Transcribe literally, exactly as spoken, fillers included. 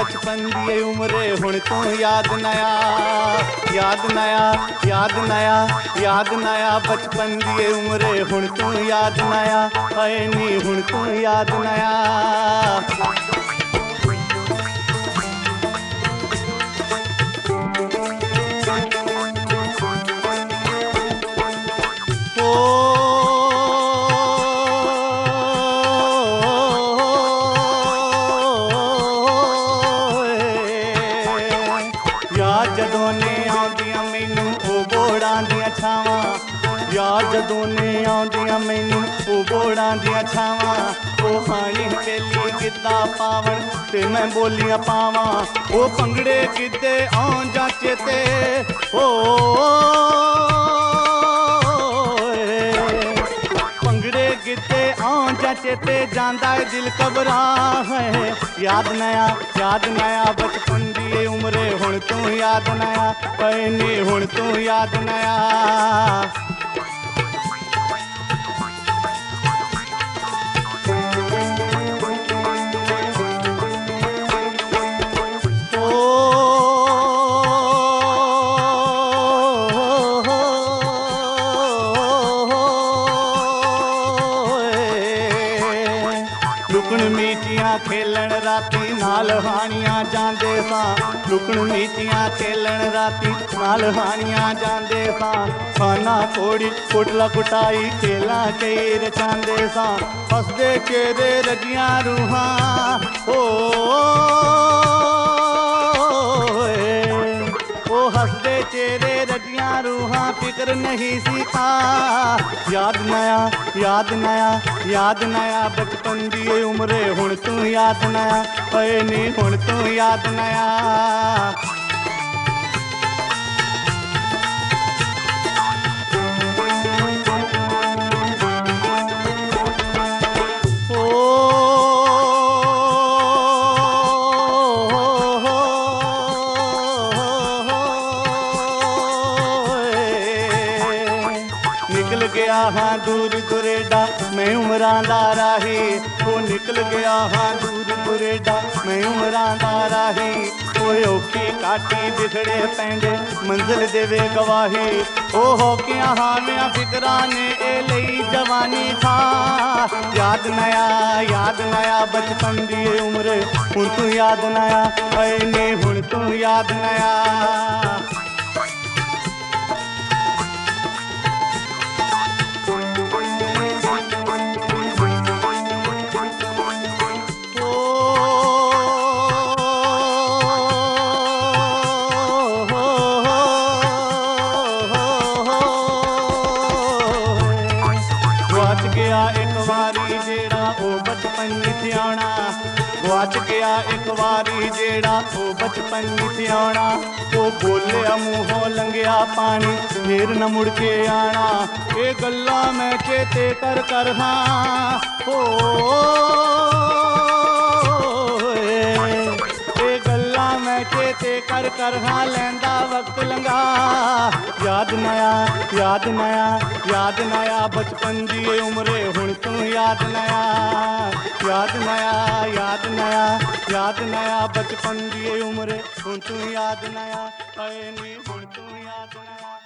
बचपन दी उम्र हुण तू याद नया याद नया याद नया याद नया बचपन दी उम्र हुण तू याद नया हाय नी हुण तू याद नया जदों ने आउंदियां मैनू ओ बोड़ां दियां छावां यार जदों ने आउंदियां मैनू ओ बोड़ां दियां छावां ओ हानी बेली गिद्दा पावण ते मैं बोलियां पावां ओ भंगड़े गिद्दे आउण जां चेते ओ भंगड़े गिद्दे आउण जां चेते जांदा है दिल घबरा है याद नया याद नया बचपन दी उम्र हुण तू याद नया हाय नी हुण तू याद नया लुकण मीचियां खेलन राती नाल हानियां जांदे सां लुकण मीचियां खेलन राती नाल हानियां जांदे सां खाना कोड़ी कुटला कुटाई खेलां कई रचांदे सां हसदे चेहरे रजियां रूहां ओ ओ हसदे चेहरे रजियां रूहां फिक्र नहीं सी था याद नया याद नया याद नया बचपन दी उम्र हुण तू याद नया हाय नी हुण तू याद नया निकल गया हाँ दूर दुरेडा मैं उमरां दा राही वो निकल गया हाँ दूर दुरेडा मैं उमरां दा राही ओए औखी काटी बिखड़े पैंदे मंजिल देवे गवाही ओ होकियां हावियां फिकरां ने ए लई जवानी था याद नया याद नया बचपन दी उम्र हुण तू याद नया हाय नी हुण तू याद नया गवाच गया एक वारी जेड़ा ओ बचपन विच आना गवाच गया एक वारी जेड़ा ओ बचपन विच आना ओ बोलिया मूहों लंघिया पानी फिर न मुड़ के आना ये गल्लां मैं चेते कर कर हाँ ओ ये गल्लां मैं चेते कर कर हाँ लैंदा वक्त लंघा याद नया याद नया याद नया बचपन दी उम्र हुण तू याद नया याद नया याद नया याद नया बचपन दी उम्र हुण तू याद नया हाय नी हुण तू याद नया।